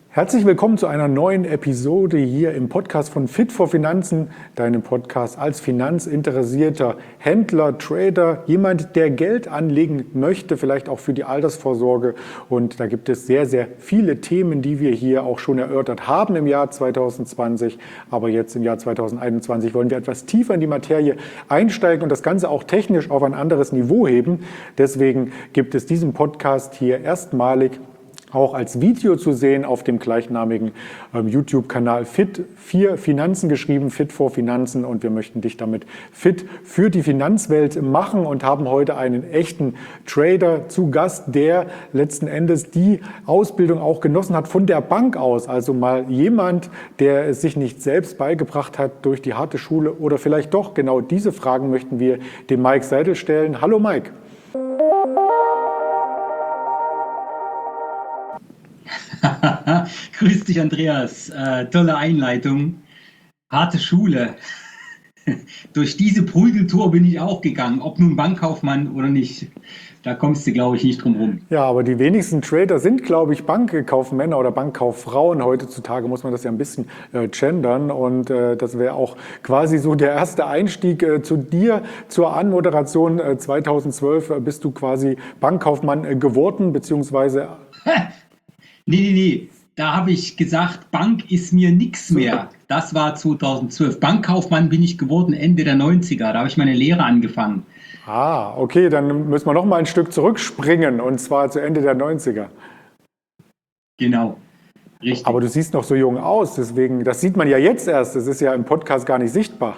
Herzlich willkommen zu einer neuen Episode hier im Podcast von Fit for Finanzen, deinem Podcast als finanzinteressierter Händler, Trader, jemand, der Geld anlegen möchte, vielleicht auch für die Altersvorsorge. Und da gibt es sehr, sehr viele Themen, die wir hier auch schon erörtert haben im Jahr 2020. Aber jetzt im Jahr 2021 wollen wir etwas tiefer in die Materie einsteigen und das Ganze auch technisch auf ein anderes Niveau heben. Deswegen gibt es diesen Podcast hier erstmalig auch als Video zu sehen auf dem gleichnamigen YouTube-Kanal Fit für Finanzen geschrieben, Fit for Finanzen, und wir möchten dich damit fit für die Finanzwelt machen und haben heute einen echten Trader zu Gast, der letzten Endes die Ausbildung auch genossen hat von der Bank aus, also mal jemand, der es sich nicht selbst beigebracht hat durch die harte Schule oder vielleicht doch. Genau diese Fragen möchten wir dem Mike Seidel stellen. Hallo Mike. Grüß dich, Andreas. Tolle Einleitung. Harte Schule. Durch diese Prügeltour bin ich auch gegangen, ob nun Bankkaufmann oder nicht. Da kommst du, glaube ich, nicht drum rum. Ja, aber die wenigsten Trader sind, glaube ich, Bankkaufmänner oder Bankkauffrauen. Heutzutage muss man das ja ein bisschen gendern. Und das wäre auch quasi so der erste Einstieg zu dir zur Anmoderation. 2012 bist du quasi Bankkaufmann geworden, beziehungsweise... Nee. Da habe ich gesagt, Bank ist mir nichts mehr. Das war 2012. Bankkaufmann bin ich geworden Ende der 90er. Da habe ich meine Lehre angefangen. Ah, okay, dann müssen wir noch mal ein Stück zurückspringen, und zwar zu Ende der 90er. Genau, richtig. Aber du siehst noch so jung aus, deswegen, das sieht man ja jetzt erst. Das ist ja im Podcast gar nicht sichtbar.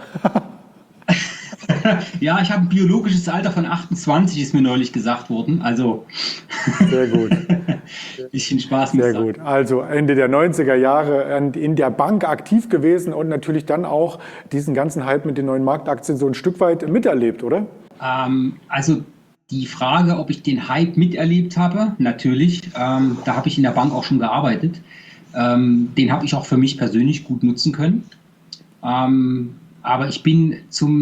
Ja, ich habe ein biologisches Alter von 28, ist mir neulich gesagt worden. Also sehr gut. Bisschen Spaß mit. Sehr gut. Also Ende der 90er Jahre in der Bank aktiv gewesen und natürlich dann auch diesen ganzen Hype mit den neuen Marktaktien so ein Stück weit miterlebt, oder? Also die Frage, ob ich den Hype miterlebt habe, natürlich. Da habe ich in der Bank auch schon gearbeitet. Den habe ich auch für mich persönlich gut nutzen können. Aber ich bin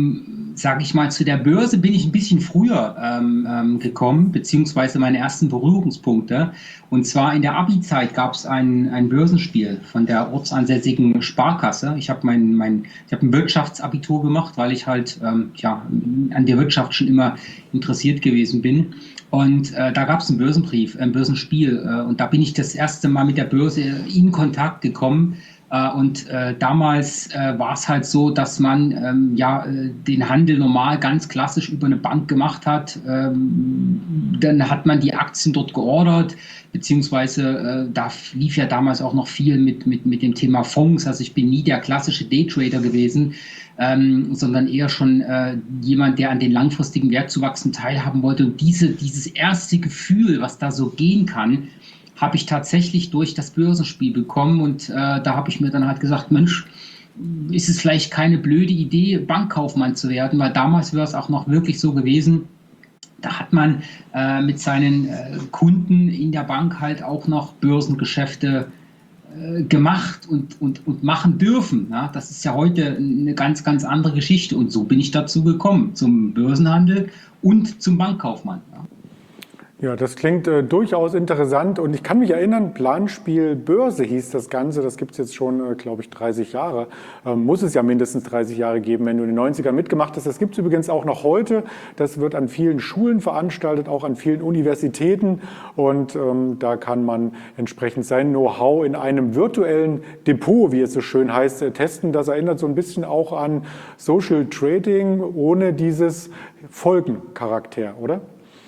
zu der Börse bin ich ein bisschen früher gekommen, beziehungsweise meine ersten Berührungspunkte. Und zwar in der Abi-Zeit gab es ein Börsenspiel von der ortsansässigen Sparkasse. Ich habe ein Wirtschaftsabitur gemacht, weil ich halt an der Wirtschaft schon immer interessiert gewesen bin. Und da gab es ein Börsenspiel. Und da bin ich das erste Mal mit der Börse in Kontakt gekommen. Und damals war es halt so, dass man den Handel normal ganz klassisch über eine Bank gemacht hat. Dann hat man die Aktien dort geordert, beziehungsweise da lief ja damals auch noch viel mit dem Thema Fonds. Also ich bin nie der klassische Daytrader gewesen, sondern eher schon jemand, der an den langfristigen Wertzuwachsen teilhaben wollte. Und dieses erste Gefühl, was da so gehen kann, habe ich tatsächlich durch das Börsenspiel bekommen, und da habe ich mir dann halt gesagt, Mensch, ist es vielleicht keine blöde Idee, Bankkaufmann zu werden, weil damals wäre es auch noch wirklich so gewesen, da hat man mit seinen Kunden in der Bank halt auch noch Börsengeschäfte gemacht und machen dürfen. Ja? Das ist ja heute eine ganz, ganz andere Geschichte, und so bin ich dazu gekommen, zum Börsenhandel und zum Bankkaufmann. Ja. Ja, das klingt durchaus interessant, und ich kann mich erinnern, Planspiel Börse hieß das Ganze, das gibt es jetzt schon, glaube ich, 30 Jahre, muss es ja mindestens 30 Jahre geben, wenn du in den 90ern mitgemacht hast. Das gibt es übrigens auch noch heute, das wird an vielen Schulen veranstaltet, auch an vielen Universitäten, und da kann man entsprechend sein Know-how in einem virtuellen Depot, wie es so schön heißt, testen. Das erinnert so ein bisschen auch an Social Trading ohne dieses Folgencharakter, oder?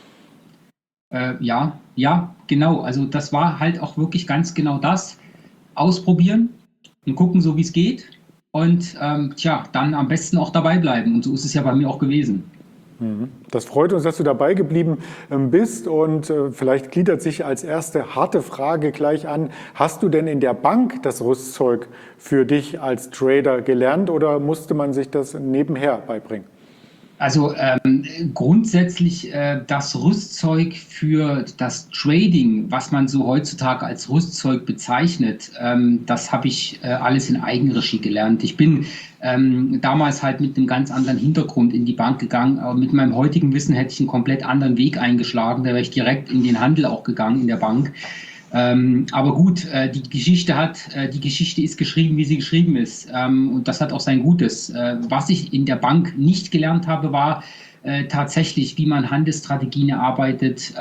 Ja, genau. Also das war halt auch wirklich ganz genau das. Ausprobieren und gucken, so wie es geht. Und dann am besten auch dabei bleiben. Und so ist es ja bei mir auch gewesen. Das freut uns, dass du dabei geblieben bist, und vielleicht gliedert sich als erste harte Frage gleich an: Hast du denn in der Bank das Rüstzeug für dich als Trader gelernt, oder musste man sich das nebenher beibringen? Also grundsätzlich das Rüstzeug für das Trading, was man so heutzutage als Rüstzeug bezeichnet, das habe ich alles in Eigenregie gelernt. Ich bin damals halt mit einem ganz anderen Hintergrund in die Bank gegangen. Aber mit meinem heutigen Wissen hätte ich einen komplett anderen Weg eingeschlagen. Da wäre ich direkt in den Handel auch gegangen in der Bank. Aber gut, die Geschichte ist geschrieben, wie sie geschrieben ist. Und das hat auch sein Gutes. Was ich in der Bank nicht gelernt habe, war tatsächlich, wie man Handelsstrategien erarbeitet,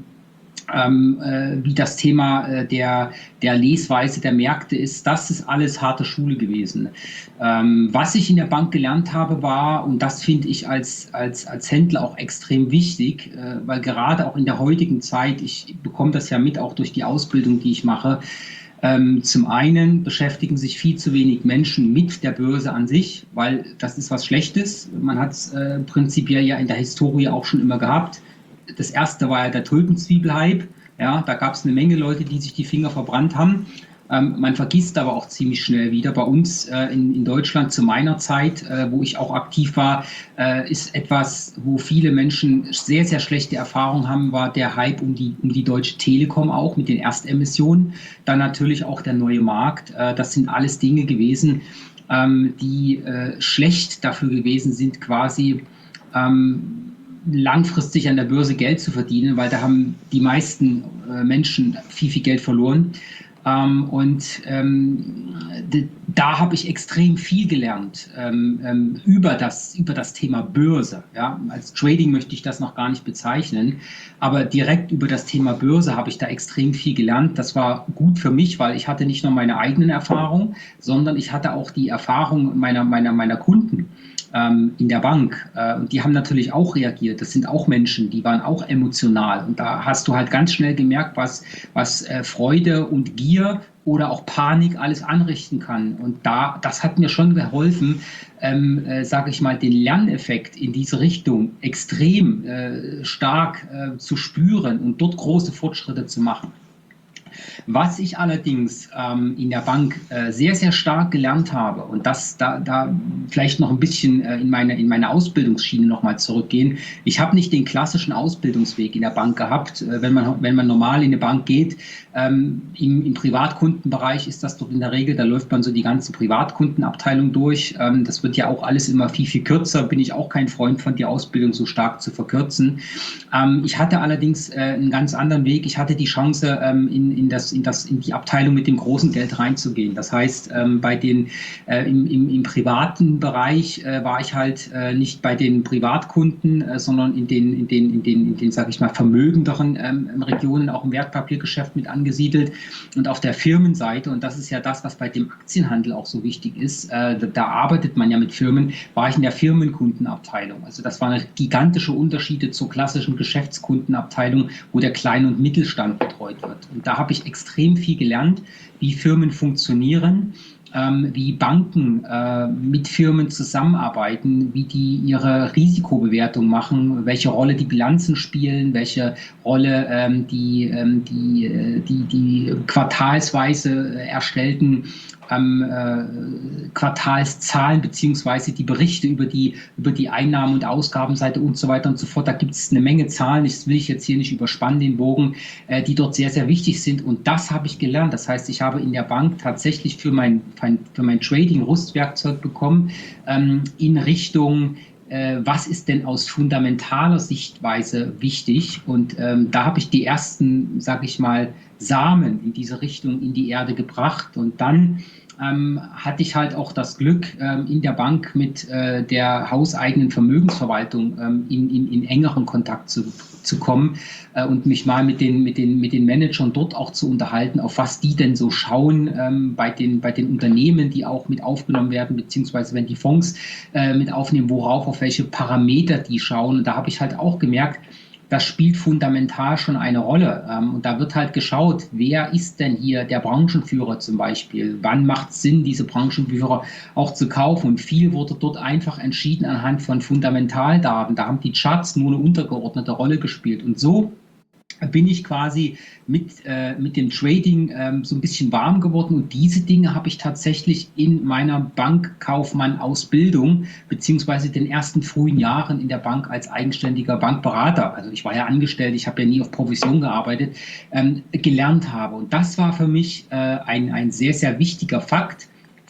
wie das Thema der Lesweise der Märkte ist. Das ist alles harte Schule gewesen. Was ich in der Bank gelernt habe, war, und das finde ich als Händler auch extrem wichtig, weil gerade auch in der heutigen Zeit, ich bekomme das ja mit, auch durch die Ausbildung, die ich mache, zum einen beschäftigen sich viel zu wenig Menschen mit der Börse an sich, weil das ist was Schlechtes. Man hat es prinzipiell ja in der Historie auch schon immer gehabt. Das erste war ja der Tulpenzwiebelhype. Ja, da gab es eine Menge Leute, die sich die Finger verbrannt haben. Man vergisst aber auch ziemlich schnell wieder. Bei uns in Deutschland zu meiner Zeit, wo ich auch aktiv war, ist etwas, wo viele Menschen sehr, sehr schlechte Erfahrungen haben, war der Hype um die Deutsche Telekom auch mit den Erstemissionen. Dann natürlich auch der neue Markt. Das sind alles Dinge gewesen, die schlecht dafür gewesen sind, quasi langfristig an der Börse Geld zu verdienen, weil da haben die meisten Menschen viel, viel Geld verloren. Da habe ich extrem viel gelernt über das Thema Börse. Ja? Als Trading möchte ich das noch gar nicht bezeichnen, aber direkt über das Thema Börse habe ich da extrem viel gelernt. Das war gut für mich, weil ich hatte nicht nur meine eigenen Erfahrungen, sondern ich hatte auch die Erfahrung meiner Kunden in der Bank. Und die haben natürlich auch reagiert. Das sind auch Menschen, die waren auch emotional. Und da hast du halt ganz schnell gemerkt, was Freude und Gier oder auch Panik alles anrichten kann. Und das hat mir schon geholfen, sage ich mal, den Lerneffekt in diese Richtung extrem stark zu spüren und dort große Fortschritte zu machen. Was ich allerdings in der Bank sehr, sehr stark gelernt habe, und da vielleicht noch ein bisschen in meine Ausbildungsschiene nochmal zurückgehen. Ich habe nicht den klassischen Ausbildungsweg in der Bank gehabt. Wenn man normal in eine Bank geht, im Privatkundenbereich ist das doch in der Regel, da läuft man so die ganze Privatkundenabteilung durch. Das wird ja auch alles immer viel, viel kürzer. Bin ich auch kein Freund von, die Ausbildung so stark zu verkürzen. Ich hatte allerdings einen ganz anderen Weg. Ich hatte die Chance, in die Abteilung mit dem großen Geld reinzugehen. Das heißt, im privaten Bereich war ich halt nicht bei den Privatkunden, sondern in den sage ich mal, vermögenderen Regionen, auch im Wertpapiergeschäft mit angesiedelt. Und auf der Firmenseite, und das ist ja das, was bei dem Aktienhandel auch so wichtig ist, da arbeitet man ja mit Firmen, war ich in der Firmenkundenabteilung. Also das waren gigantische Unterschiede zur klassischen Geschäftskundenabteilung, wo der Klein- und Mittelstand betreut wird. Und da habe ich extrem viel gelernt, wie Firmen funktionieren, wie Banken mit Firmen zusammenarbeiten, wie die ihre Risikobewertung machen, welche Rolle die Bilanzen spielen, welche Rolle die quartalsweise erstellten Quartalszahlen beziehungsweise die Berichte über die Einnahmen- und Ausgabenseite und so weiter und so fort. Da gibt es eine Menge Zahlen, das will ich jetzt hier nicht überspannen, den Bogen, die dort sehr, sehr wichtig sind. Und das habe ich gelernt. Das heißt, ich habe in der Bank tatsächlich für mein Trading Rüstwerkzeug bekommen, in Richtung was ist denn aus fundamentaler Sichtweise wichtig? Und da habe ich die ersten, sage ich mal, Samen in diese Richtung in die Erde gebracht. Und dann hatte ich halt auch das Glück, in der Bank mit der hauseigenen Vermögensverwaltung in engeren Kontakt zu kommen und mich mal mit den Managern dort auch zu unterhalten, auf was die denn so schauen bei den Unternehmen, die auch mit aufgenommen werden, beziehungsweise wenn die Fonds mit aufnehmen, auf welche Parameter die schauen. Und da habe ich halt auch gemerkt, das spielt fundamental schon eine Rolle. Und da wird halt geschaut, wer ist denn hier der Branchenführer zum Beispiel? Wann macht es Sinn, diese Branchenführer auch zu kaufen? Und viel wurde dort einfach entschieden anhand von Fundamentaldaten. Da haben die Charts nur eine untergeordnete Rolle gespielt. Und so bin ich quasi mit dem Trading so ein bisschen warm geworden, und diese Dinge habe ich tatsächlich in meiner Bankkaufmann-Ausbildung beziehungsweise den ersten frühen Jahren in der Bank als eigenständiger Bankberater, also ich war ja angestellt, ich habe ja nie auf Provision gearbeitet, gelernt habe. Und das war für mich ein sehr, sehr wichtiger Fakt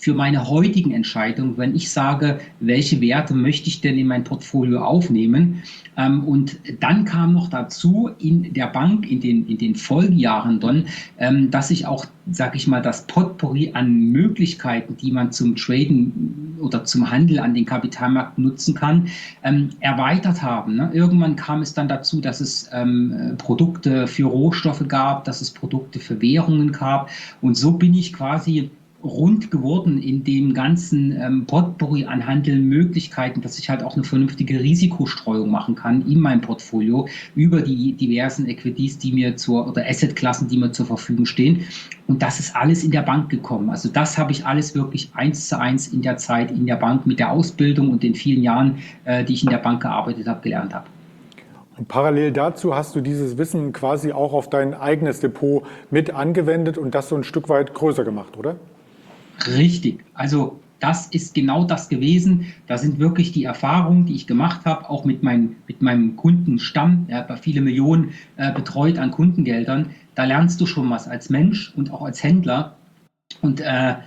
für meine heutigen Entscheidungen, wenn ich sage, welche Werte möchte ich denn in mein Portfolio aufnehmen. Und dann kam noch dazu in der Bank in den Folgejahren dann, dass ich auch, sage ich mal, das Potpourri an Möglichkeiten, die man zum Traden oder zum Handel an den Kapitalmärkten nutzen kann, erweitert haben. Ne? Irgendwann kam es dann dazu, dass es Produkte für Rohstoffe gab, dass es Produkte für Währungen gab. Und so bin ich quasi rund geworden in dem ganzen Potpourri an Handelmöglichkeiten, dass ich halt auch eine vernünftige Risikostreuung machen kann in meinem Portfolio über die diversen Equities, die mir oder Assetklassen, die mir zur Verfügung stehen. Und das ist alles in der Bank gekommen. Also das habe ich alles wirklich 1:1 in der Zeit in der Bank mit der Ausbildung und den vielen Jahren, die ich in der Bank gearbeitet habe, gelernt habe. Und parallel dazu hast du dieses Wissen quasi auch auf dein eigenes Depot mit angewendet und das so ein Stück weit größer gemacht, oder? Richtig. Also das ist genau das gewesen. Da sind wirklich die Erfahrungen, die ich gemacht habe, auch mit meinem Kundenstamm, ja, bei viele Millionen betreut an Kundengeldern. Da lernst du schon was als Mensch und auch als Händler. Und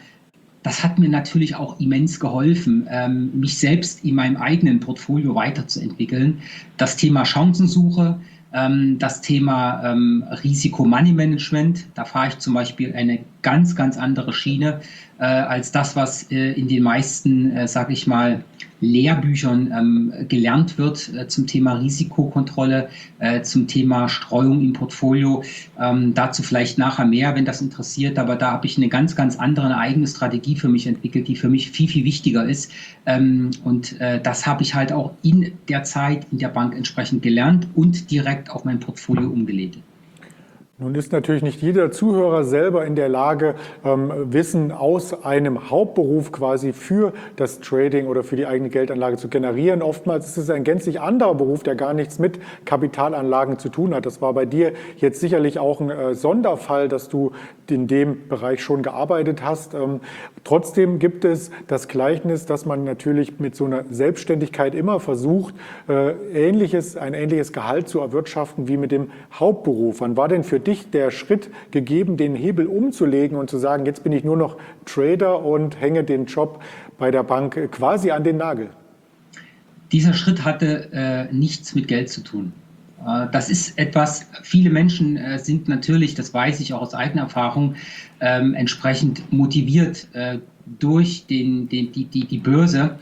das hat mir natürlich auch immens geholfen, mich selbst in meinem eigenen Portfolio weiterzuentwickeln. Das Thema Chancensuche, das Thema Risiko-Money-Management, da fahre ich zum Beispiel eine ganz, ganz andere Schiene als das, was in den meisten, sage ich mal, Lehrbüchern gelernt wird zum Thema Risikokontrolle, zum Thema Streuung im Portfolio. Dazu vielleicht nachher mehr, wenn das interessiert. Aber da habe ich eine ganz, ganz andere, eine eigene Strategie für mich entwickelt, die für mich viel, viel wichtiger ist. Und das habe ich halt auch in der Zeit in der Bank entsprechend gelernt und direkt auf mein Portfolio umgelegt. Nun ist natürlich nicht jeder Zuhörer selber in der Lage, Wissen aus einem Hauptberuf quasi für das Trading oder für die eigene Geldanlage zu generieren. Oftmals ist es ein gänzlich anderer Beruf, der gar nichts mit Kapitalanlagen zu tun hat. Das war bei dir jetzt sicherlich auch ein Sonderfall, dass du in dem Bereich schon gearbeitet hast. Trotzdem gibt es das Gleichnis, dass man natürlich mit so einer Selbstständigkeit immer versucht, ein ähnliches Gehalt zu erwirtschaften wie mit dem Hauptberuf. Wann war denn für dich der Schritt gegeben, den Hebel umzulegen und zu sagen, jetzt bin ich nur noch Trader und hänge den Job bei der Bank quasi an den Nagel? Dieser Schritt hatte nichts mit Geld zu tun. Das ist etwas, viele Menschen sind natürlich, das weiß ich auch aus eigener Erfahrung, entsprechend motiviert durch die Börse,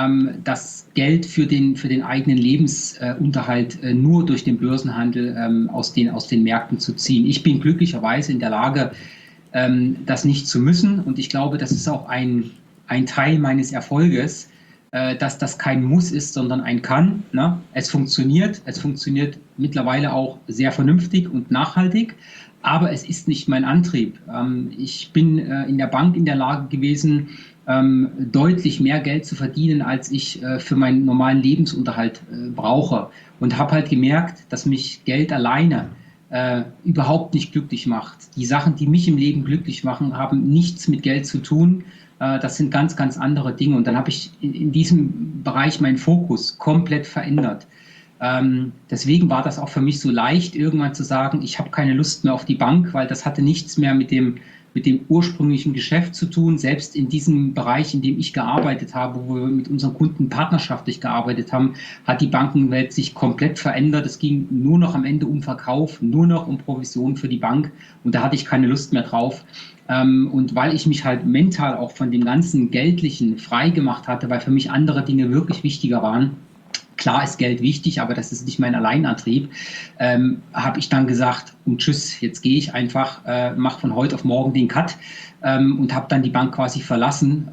das Geld für den eigenen Lebensunterhalt nur durch den Börsenhandel aus den Märkten zu ziehen. Ich bin glücklicherweise in der Lage, das nicht zu müssen. Und ich glaube, das ist auch ein Teil meines Erfolges, dass das kein Muss ist, sondern ein Kann. Ne? Es funktioniert mittlerweile auch sehr vernünftig und nachhaltig, aber es ist nicht mein Antrieb. Ich bin in der Bank in der Lage gewesen, deutlich mehr Geld zu verdienen, als ich für meinen normalen Lebensunterhalt brauche. Und habe halt gemerkt, dass mich Geld alleine überhaupt nicht glücklich macht. Die Sachen, die mich im Leben glücklich machen, haben nichts mit Geld zu tun. Das sind ganz, ganz andere Dinge. Und dann habe ich in diesem Bereich meinen Fokus komplett verändert. Deswegen war das auch für mich so leicht, irgendwann zu sagen, ich habe keine Lust mehr auf die Bank, weil das hatte nichts mehr mit dem ursprünglichen Geschäft zu tun. Selbst in diesem Bereich, in dem ich gearbeitet habe, wo wir mit unseren Kunden partnerschaftlich gearbeitet haben, hat die Bankenwelt sich komplett verändert. Es ging nur noch am Ende um Verkauf, nur noch um Provision für die Bank. Und da hatte ich keine Lust mehr drauf. Und weil ich mich halt mental auch von dem ganzen Geldlichen frei gemacht hatte, weil für mich andere Dinge wirklich wichtiger waren. Klar ist Geld wichtig, aber das ist nicht mein Alleinantrieb. Habe ich dann gesagt, und tschüss, jetzt gehe ich einfach, mache von heute auf morgen den Cut und habe dann die Bank quasi verlassen,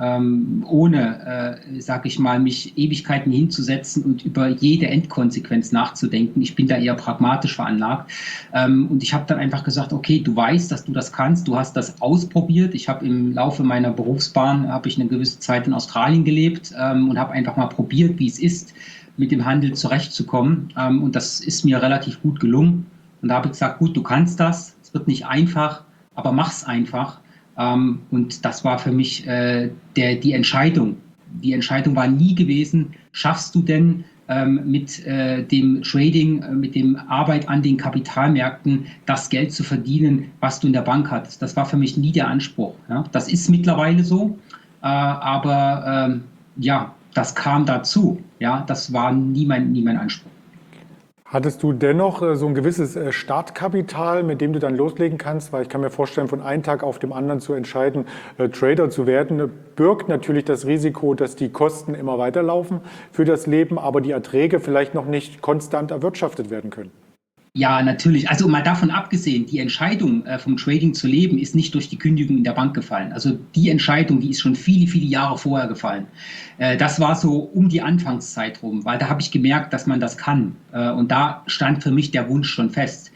ohne, sage ich mal, mich Ewigkeiten hinzusetzen und über jede Endkonsequenz nachzudenken. Ich bin da eher pragmatisch veranlagt. Und ich habe dann einfach gesagt, okay, du weißt, dass du das kannst, du hast das ausprobiert. Ich habe im Laufe meiner Berufsbahn, habe ich eine gewisse Zeit in Australien gelebt und habe einfach mal probiert, wie es ist, mit dem Handel zurechtzukommen. Und das ist mir relativ gut gelungen. Und da habe ich gesagt, gut, du kannst das. Es wird nicht einfach, aber mach's einfach. Und das war für mich die Entscheidung. Die Entscheidung war nie gewesen, schaffst du denn mit dem Trading, mit dem Arbeit an den Kapitalmärkten das Geld zu verdienen, was du in der Bank hattest. Das war für mich nie der Anspruch. Ja? Das ist mittlerweile so. aber ja, das kam dazu. Ja, das war nie mein Anspruch. Hattest du dennoch so ein gewisses Startkapital, mit dem du dann loslegen kannst? Weil ich kann mir vorstellen, von einem Tag auf den anderen zu entscheiden, Trader zu werden, birgt natürlich das Risiko, dass die Kosten immer weiterlaufen für das Leben, aber die Erträge vielleicht noch nicht konstant erwirtschaftet werden können. Ja, natürlich. Also mal davon abgesehen, die Entscheidung vom Trading zu leben ist nicht durch die Kündigung in der Bank gefallen. Also die Entscheidung, die ist schon viele, viele Jahre vorher gefallen. Das war so um die Anfangszeit rum, weil da habe ich gemerkt, dass man das kann. Und da stand für mich der Wunsch schon fest.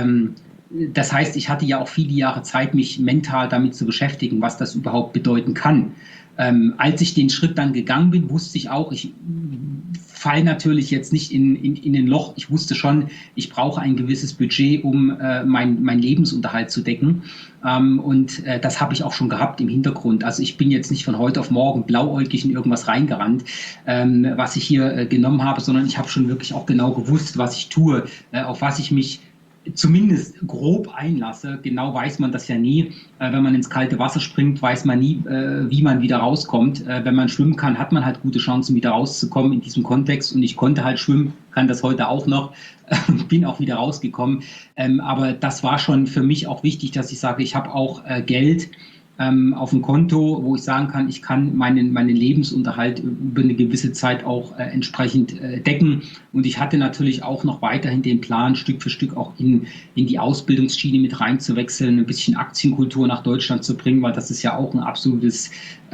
Das heißt, ich hatte ja auch viele Jahre Zeit, mich mental damit zu beschäftigen, was das überhaupt bedeuten kann. Als ich den Schritt dann gegangen bin, wusste ich auch, ich fall natürlich jetzt nicht in ein Loch. Ich wusste schon, ich brauche ein gewisses Budget, um mein Lebensunterhalt zu decken. Und das habe ich auch schon gehabt im Hintergrund. Also ich bin jetzt nicht von heute auf morgen blauäugig in irgendwas reingerannt, was ich hier genommen habe, sondern ich habe schon wirklich auch genau gewusst, was ich tue, auf was ich mich zumindest grob einlasse. Genau weiß man das ja nie. Wenn man ins kalte Wasser springt, weiß man nie, wie man wieder rauskommt. Wenn man schwimmen kann, hat man halt gute Chancen, wieder rauszukommen in diesem Kontext. Und ich konnte halt schwimmen, kann das heute auch noch, bin auch wieder rausgekommen. Aber das war schon für mich auch wichtig, dass ich sage, ich habe auch Geld auf dem Konto, wo ich sagen kann, ich kann meinen Lebensunterhalt über eine gewisse Zeit auch entsprechend decken. Und ich hatte natürlich auch noch weiterhin den Plan, Stück für Stück auch in die Ausbildungsschiene mit reinzuwechseln, ein bisschen Aktienkultur nach Deutschland zu bringen, weil das ist ja auch ein absolutes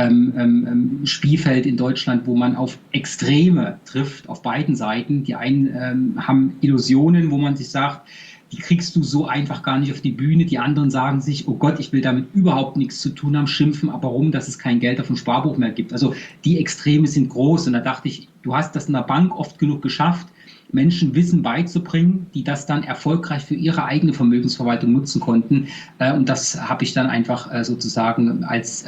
Spielfeld in Deutschland, wo man auf Extreme trifft, auf beiden Seiten. Die einen haben Illusionen, wo man sich sagt, die kriegst du so einfach gar nicht auf die Bühne. Die anderen sagen sich, oh Gott, ich will damit überhaupt nichts zu tun haben, schimpfen aber rum, dass es kein Geld auf dem Sparbuch mehr gibt. Also die Extreme sind groß und da dachte ich, du hast das in der Bank oft genug geschafft, Menschen Wissen beizubringen, die das dann erfolgreich für ihre eigene Vermögensverwaltung nutzen konnten. Und das habe ich dann einfach sozusagen als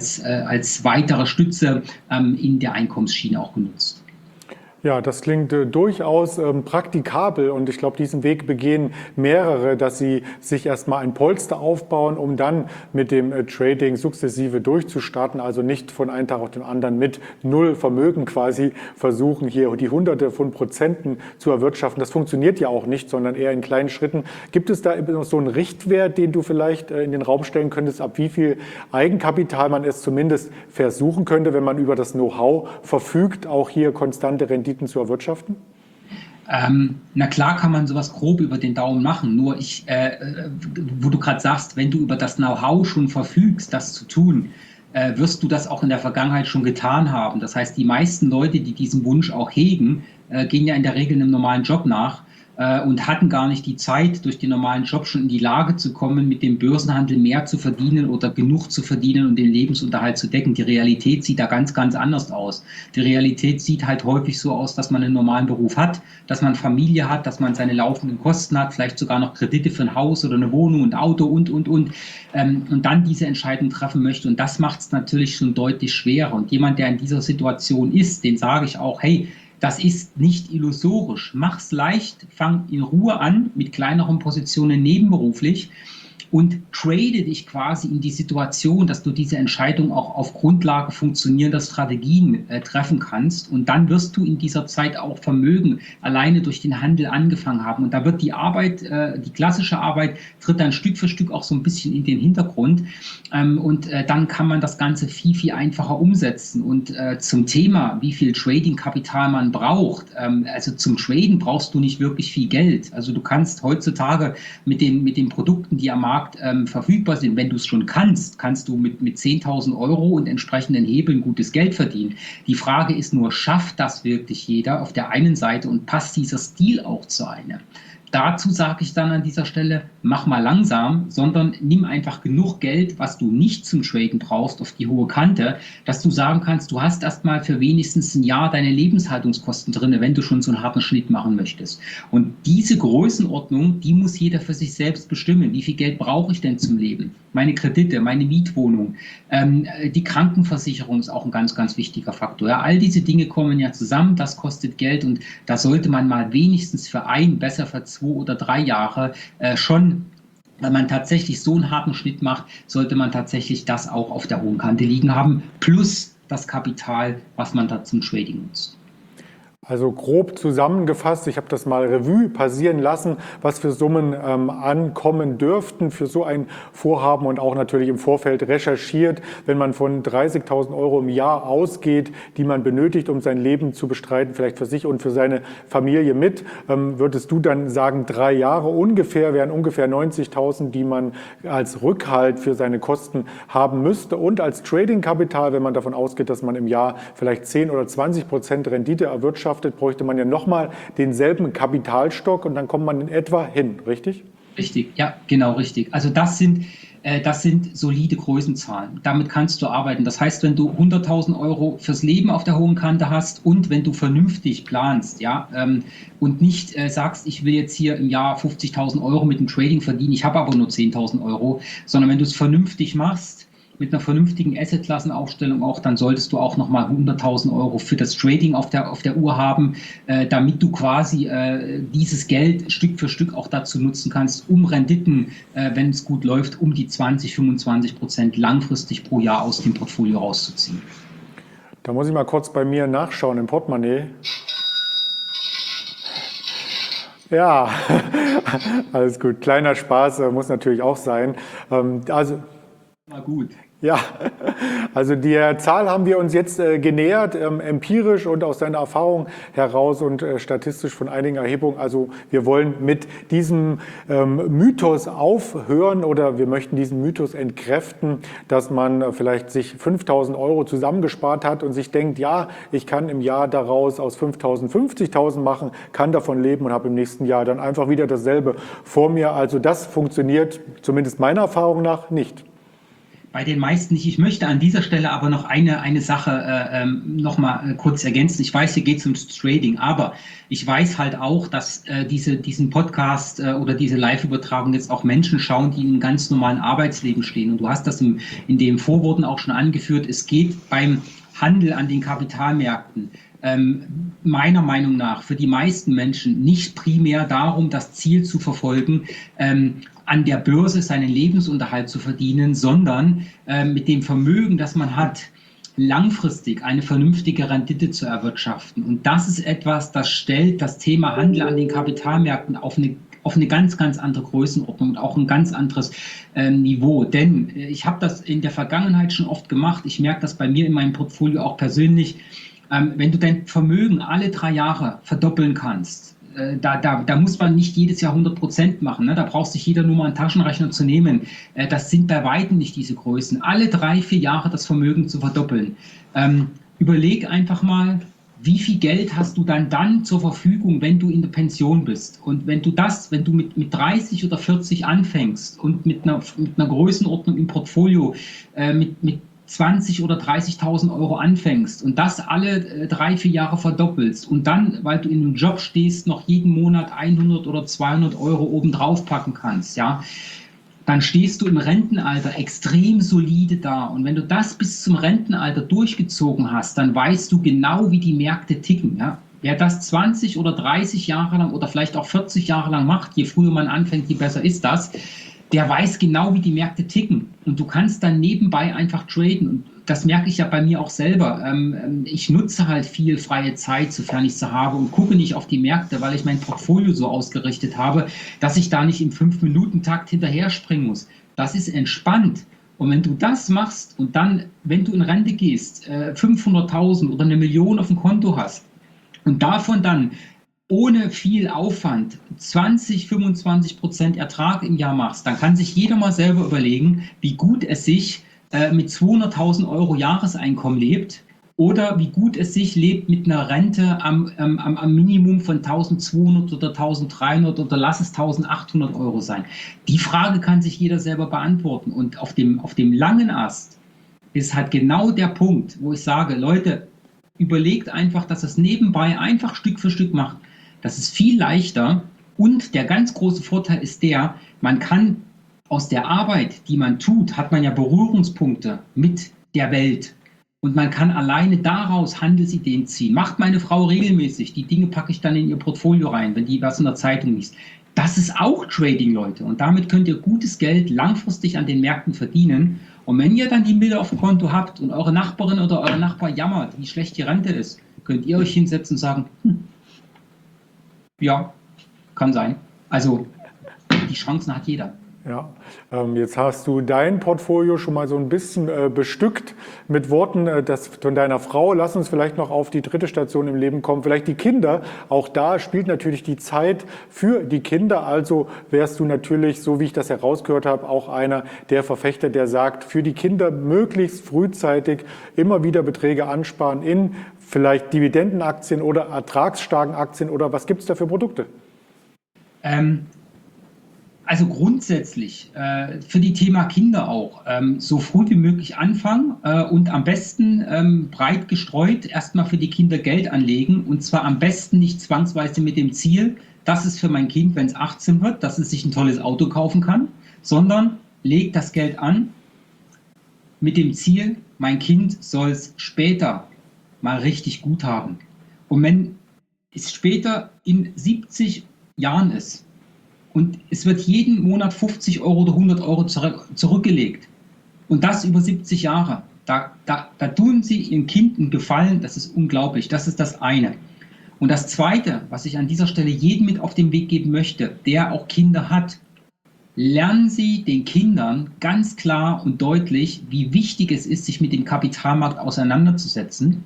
weitere Stütze in der Einkommensschiene auch genutzt. Ja, das klingt durchaus praktikabel und ich glaube, diesen Weg begehen mehrere, dass sie sich erstmal ein Polster aufbauen, um dann mit dem Trading sukzessive durchzustarten, also nicht von einem Tag auf den anderen mit null Vermögen quasi versuchen, hier die Hunderte von Prozenten zu erwirtschaften. Das funktioniert ja auch nicht, sondern eher in kleinen Schritten. Gibt es da so einen Richtwert, den du vielleicht in den Raum stellen könntest, ab wie viel Eigenkapital man es zumindest versuchen könnte, wenn man über das Know-how verfügt, auch hier konstante Renditen zu erwirtschaften? Na klar kann man sowas grob über den Daumen machen, nur wo du gerade sagst, wenn du über das Know-how schon verfügst, das zu tun, wirst du das auch in der Vergangenheit schon getan haben. Das heißt, die meisten Leute, die diesen Wunsch auch hegen, gehen ja in der Regel einem normalen Job nach und hatten gar nicht die Zeit, durch den normalen Job schon in die Lage zu kommen, mit dem Börsenhandel mehr zu verdienen oder genug zu verdienen und den Lebensunterhalt zu decken. Die Realität sieht da ganz, ganz anders aus. Die Realität sieht halt häufig so aus, dass man einen normalen Beruf hat, dass man Familie hat, dass man seine laufenden Kosten hat, vielleicht sogar noch Kredite für ein Haus oder eine Wohnung und Auto und dann diese Entscheidung treffen möchte. Und das macht es natürlich schon deutlich schwerer. Und jemand, der in dieser Situation ist, den sage ich auch, hey, das ist nicht illusorisch. Mach's leicht, fang in Ruhe an mit kleineren Positionen nebenberuflich und trade dich quasi in die Situation, dass du diese Entscheidung auch auf Grundlage funktionierender Strategien treffen kannst. Und dann wirst du in dieser Zeit auch Vermögen alleine durch den Handel angefangen haben. Und da wird die Arbeit, die klassische Arbeit, tritt dann Stück für Stück auch so ein bisschen in den Hintergrund. Dann kann man das Ganze viel, viel einfacher umsetzen. Und zum Thema, wie viel Trading-Kapital man braucht, also zum Traden brauchst du nicht wirklich viel Geld. Also du kannst heutzutage mit den Produkten, die am Markt verfügbar sind, wenn du es schon kannst du mit 10.000 Euro und entsprechenden Hebeln gutes Geld verdienen. Die Frage ist nur, schafft das wirklich jeder auf der einen Seite und passt dieser Stil auch zu einem? Dazu sage ich dann an dieser Stelle, mach mal langsam, sondern nimm einfach genug Geld, was du nicht zum Traden brauchst, auf die hohe Kante, dass du sagen kannst, du hast erstmal für wenigstens ein Jahr deine Lebenshaltungskosten drin, wenn du schon so einen harten Schnitt machen möchtest. Und diese Größenordnung, die muss jeder für sich selbst bestimmen. Wie viel Geld brauche ich denn zum Leben? Meine Kredite, meine Mietwohnung, die Krankenversicherung ist auch ein ganz, ganz wichtiger Faktor. Ja, all diese Dinge kommen ja zusammen, das kostet Geld und da sollte man mal wenigstens für besser für 2 oder 3 Jahre schon wenn man tatsächlich so einen harten Schnitt macht, sollte man tatsächlich das auch auf der hohen Kante liegen haben, plus das Kapital, was man da zum Trading nutzt. Also grob zusammengefasst, ich habe das mal Revue passieren lassen, was für Summen ankommen dürften für so ein Vorhaben und auch natürlich im Vorfeld recherchiert. Wenn man von 30.000 Euro im Jahr ausgeht, die man benötigt, um sein Leben zu bestreiten, vielleicht für sich und für seine Familie mit, würdest du dann sagen, 3 Jahre ungefähr, wären ungefähr 90.000, die man als Rückhalt für seine Kosten haben müsste und als Trading-Kapital, wenn man davon ausgeht, dass man im Jahr vielleicht 10 oder 20% Rendite erwirtschaftet, bräuchte man ja nochmal denselben Kapitalstock und dann kommt man in etwa hin, richtig? Richtig, ja, genau richtig. Also das sind solide Größenzahlen. Damit kannst du arbeiten. Das heißt, wenn du 100.000 Euro fürs Leben auf der hohen Kante hast und wenn du vernünftig planst, ja, und nicht sagst, ich will jetzt hier im Jahr 50.000 Euro mit dem Trading verdienen, ich habe aber nur 10.000 Euro, sondern wenn du es vernünftig machst, mit einer vernünftigen Assetklassenaufstellung auch, dann solltest du auch nochmal 100.000 Euro für das Trading auf der Uhr haben, damit du quasi dieses Geld Stück für Stück auch dazu nutzen kannst, um Renditen, wenn es gut läuft, um die 20-25% langfristig pro Jahr aus dem Portfolio rauszuziehen. Da muss ich mal kurz bei mir nachschauen im Portemonnaie. Ja, alles gut. Kleiner Spaß muss natürlich auch sein. Also Na gut. Ja, also der Zahl haben wir uns jetzt genähert, empirisch und aus deiner Erfahrung heraus und statistisch von einigen Erhebungen. Also wir wollen mit diesem Mythos aufhören oder wir möchten diesen Mythos entkräften, dass man vielleicht sich 5.000 Euro zusammengespart hat und sich denkt, ja, ich kann im Jahr daraus aus 5.000 50.000 machen, kann davon leben und habe im nächsten Jahr dann einfach wieder dasselbe vor mir. Also das funktioniert zumindest meiner Erfahrung nach nicht. Bei den meisten nicht. Ich möchte an dieser Stelle aber noch eine Sache noch mal kurz ergänzen. Ich weiß, hier geht es ums Trading, aber ich weiß halt auch, dass diesen Podcast oder diese Live-Übertragung jetzt auch Menschen schauen, die in einem ganz normalen Arbeitsleben stehen. Und du hast das in den Vorworten auch schon angeführt. Es geht beim Handel an den Kapitalmärkten meiner Meinung nach für die meisten Menschen nicht primär darum, das Ziel zu verfolgen, an der Börse seinen Lebensunterhalt zu verdienen, sondern mit dem Vermögen, das man hat, langfristig eine vernünftige Rendite zu erwirtschaften. Und das ist etwas, das stellt das Thema Handel an den Kapitalmärkten auf eine ganz, ganz andere Größenordnung und auch ein ganz anderes Niveau. Denn ich habe das in der Vergangenheit schon oft gemacht. Ich merke das bei mir in meinem Portfolio auch persönlich. Wenn du dein Vermögen alle 3 Jahre verdoppeln kannst, da muss man nicht jedes Jahr 100% machen. Ne? Da braucht sich jeder nur mal einen Taschenrechner zu nehmen. Das sind bei weitem nicht diese Größen. Alle 3, 4 Jahre das Vermögen zu verdoppeln. Überleg einfach mal, wie viel Geld hast du dann zur Verfügung, wenn du in der Pension bist? Und wenn du mit 30 oder 40 anfängst und mit einer Größenordnung im Portfolio, mit 20.000 oder 30.000 Euro anfängst und das alle 3, 4 Jahre verdoppelst und dann, weil du in einem Job stehst, noch jeden Monat 100 oder 200 Euro obendrauf packen kannst, ja, dann stehst du im Rentenalter extrem solide da. Und wenn du das bis zum Rentenalter durchgezogen hast, dann weißt du genau, wie die Märkte ticken, ja. Wer das 20 oder 30 Jahre lang oder vielleicht auch 40 Jahre lang macht, je früher man anfängt, je besser ist das, der weiß genau, wie die Märkte ticken. Und du kannst dann nebenbei einfach traden. Und das merke ich ja bei mir auch selber. Ich nutze halt viel freie Zeit, sofern ich sie habe, und gucke nicht auf die Märkte, weil ich mein Portfolio so ausgerichtet habe, dass ich da nicht im 5-Minuten-Takt hinterher springen muss. Das ist entspannt. Und wenn du das machst und dann, wenn du in Rente gehst, 500.000 oder 1 Million auf dem Konto hast und davon dann ohne viel Aufwand 20-25% Ertrag im Jahr machst, dann kann sich jeder mal selber überlegen, wie gut es sich mit 200.000 Euro Jahreseinkommen lebt oder wie gut es sich lebt mit einer Rente am Minimum von 1.200 oder 1.300 oder lass es 1.800 Euro sein. Die Frage kann sich jeder selber beantworten. Und auf dem langen Ast ist halt genau der Punkt, wo ich sage, Leute, überlegt einfach, dass es nebenbei einfach Stück für Stück macht. Das ist viel leichter und der ganz große Vorteil ist man kann aus der Arbeit, die man tut, hat man ja Berührungspunkte mit der Welt und man kann alleine daraus Handelsideen ziehen. Macht meine Frau regelmäßig, die Dinge packe ich dann in ihr Portfolio rein, wenn die was in der Zeitung liest. Das ist auch Trading, Leute. Und damit könnt ihr gutes Geld langfristig an den Märkten verdienen. Und wenn ihr dann die Mittel auf dem Konto habt und eure Nachbarin oder euer Nachbar jammert, wie schlecht die Rente ist, könnt ihr euch hinsetzen und sagen, ja, kann sein. Also die Chancen hat jeder. Ja, jetzt hast du dein Portfolio schon mal so ein bisschen bestückt mit Worten von deiner Frau. Lass uns vielleicht noch auf die dritte Station im Leben kommen, vielleicht die Kinder. Auch da spielt natürlich die Zeit für die Kinder. Also wärst du natürlich, so wie ich das herausgehört habe, auch einer der Verfechter, der sagt, für die Kinder möglichst frühzeitig immer wieder Beträge ansparen in vielleicht Dividendenaktien oder ertragsstarken Aktien, oder was gibt es da für Produkte? Also grundsätzlich für die Thema Kinder auch so früh wie möglich anfangen und am besten breit gestreut erstmal für die Kinder Geld anlegen, und zwar am besten nicht zwangsweise mit dem Ziel, das ist für mein Kind, wenn es 18 wird, dass es sich ein tolles Auto kaufen kann, sondern legt das Geld an mit dem Ziel, mein Kind soll es später mal richtig gut haben. Und wenn es später in 70 Jahren ist, und es wird jeden Monat 50 Euro oder 100 Euro zurückgelegt. Und das über 70 Jahre. Da tun Sie Ihrem Kind einen Gefallen, das ist unglaublich. Das ist das eine. Und das zweite, was ich an dieser Stelle jedem mit auf den Weg geben möchte, der auch Kinder hat, lernen Sie den Kindern ganz klar und deutlich, wie wichtig es ist, sich mit dem Kapitalmarkt auseinanderzusetzen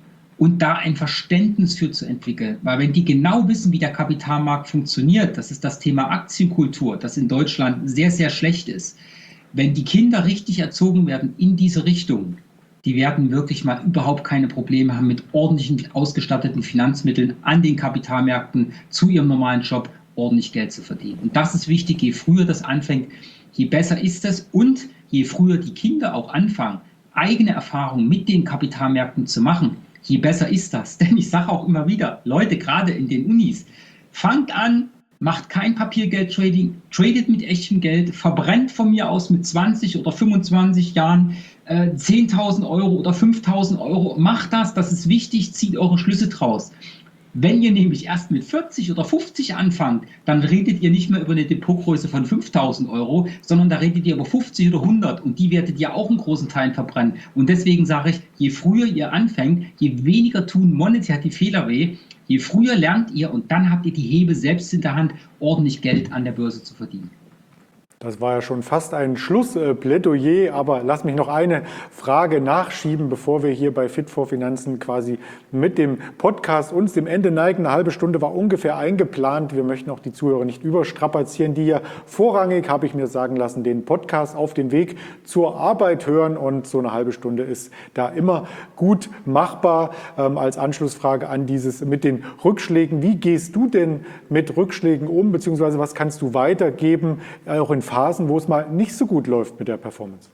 und da ein Verständnis für zu entwickeln. Weil wenn die genau wissen, wie der Kapitalmarkt funktioniert, das ist das Thema Aktienkultur, das in Deutschland sehr, sehr schlecht ist. Wenn die Kinder richtig erzogen werden in diese Richtung, die werden wirklich mal überhaupt keine Probleme haben, mit ordentlichen ausgestatteten Finanzmitteln an den Kapitalmärkten zu ihrem normalen Job ordentlich Geld zu verdienen. Und das ist wichtig, je früher das anfängt, je besser ist es, und je früher die Kinder auch anfangen, eigene Erfahrungen mit den Kapitalmärkten zu machen, je besser ist das. Denn ich sage auch immer wieder, Leute, gerade in den Unis, fangt an, macht kein Papiergeld-Trading, tradet mit echtem Geld, verbrennt von mir aus mit 20 oder 25 Jahren 10.000 Euro oder 5.000 Euro. Macht das, das ist wichtig, zieht eure Schlüsse draus. Wenn ihr nämlich erst mit 40 oder 50 anfangt, dann redet ihr nicht mehr über eine Depotgröße von 5.000 Euro, sondern da redet ihr über 50 oder 100, und die werdet ihr auch in großen Teilen verbrennen. Und deswegen sage ich, je früher ihr anfängt, je weniger tun monetär die Fehler weh, je früher lernt ihr, und dann habt ihr die Hebel selbst in der Hand, ordentlich Geld an der Börse zu verdienen. Das war ja schon fast ein Schlussplädoyer, aber lass mich noch eine Frage nachschieben, bevor wir hier bei Fit for Finanzen quasi mit dem Podcast uns dem Ende neigen. Eine halbe Stunde war ungefähr eingeplant. Wir möchten auch die Zuhörer nicht überstrapazieren, die ja vorrangig, habe ich mir sagen lassen, den Podcast auf den Weg zur Arbeit hören, und so eine halbe Stunde ist da immer gut machbar. Als Anschlussfrage an dieses mit den Rückschlägen: Wie gehst du denn mit Rückschlägen um, beziehungsweise was kannst du weitergeben, auch in Phasen, wo es mal nicht so gut läuft mit der Performance?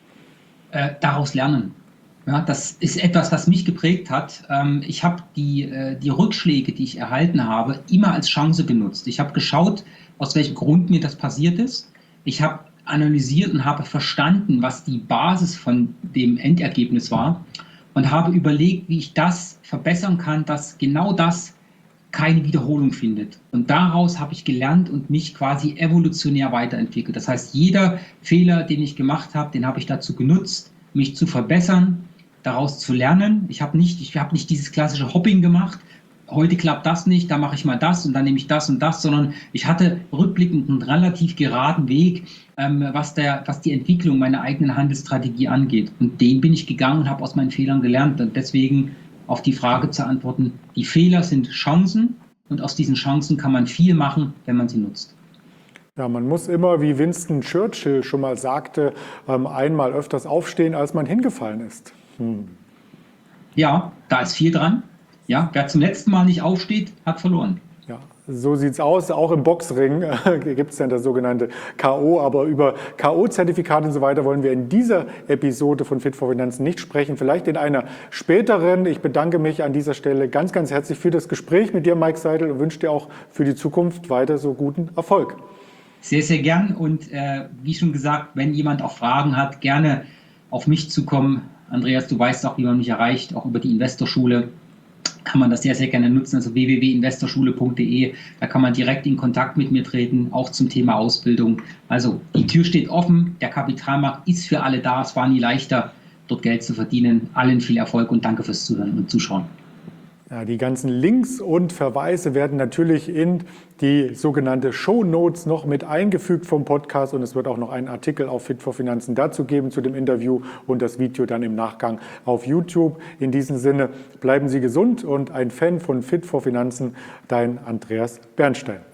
Daraus lernen. Ja, das ist etwas, was mich geprägt hat. Ich habe die Rückschläge, die ich erhalten habe, immer als Chance genutzt. Ich habe geschaut, aus welchem Grund mir das passiert ist. Ich habe analysiert und habe verstanden, was die Basis von dem Endergebnis war, und habe überlegt, wie ich das verbessern kann, dass genau das keine Wiederholung findet. Und daraus habe ich gelernt und mich quasi evolutionär weiterentwickelt. Das heißt, jeder Fehler, den ich gemacht habe, den habe ich dazu genutzt, mich zu verbessern, daraus zu lernen. Ich habe nicht dieses klassische Hopping gemacht. Heute klappt das nicht, da mache ich mal das und dann nehme ich das und das, sondern ich hatte rückblickend einen relativ geraden Weg, was die Entwicklung meiner eigenen Handelsstrategie angeht. Und den bin ich gegangen und habe aus meinen Fehlern gelernt. Und deswegen auf die Frage zu antworten: Die Fehler sind Chancen, und aus diesen Chancen kann man viel machen, wenn man sie nutzt. Ja, man muss immer, wie Winston Churchill schon mal sagte, einmal öfters aufstehen, als man hingefallen ist. Ja, da ist viel dran. Ja, wer zum letzten Mal nicht aufsteht, hat verloren. Ja, so sieht's aus. Auch im Boxring gibt es dann das sogenannte K.O., aber über K.O.-Zertifikate und so weiter wollen wir in dieser Episode von Fit for Finanzen nicht sprechen. Vielleicht in einer späteren. Ich bedanke mich an dieser Stelle ganz, ganz herzlich für das Gespräch mit dir, Mike Seidel, und wünsche dir auch für die Zukunft weiter so guten Erfolg. Sehr, sehr gern, und wie schon gesagt, wenn jemand auch Fragen hat, gerne auf mich zukommen. Andreas, du weißt auch, wie man mich erreicht, auch über die Investorschule. kann man das sehr, sehr gerne nutzen. Also www.investorschule.de, da kann man direkt in Kontakt mit mir treten, auch zum Thema Ausbildung. Also die Tür steht offen, der Kapitalmarkt ist für alle da, es war nie leichter, dort Geld zu verdienen. Allen viel Erfolg und danke fürs Zuhören und Zuschauen. Ja, die ganzen Links und Verweise werden natürlich in die sogenannte Shownotes noch mit eingefügt vom Podcast und es wird auch noch einen Artikel auf Fit for Finanzen dazu geben zu dem Interview und das Video dann im Nachgang auf YouTube. In diesem Sinne bleiben Sie gesund und ein Fan von Fit for Finanzen, dein Andreas Bernstein.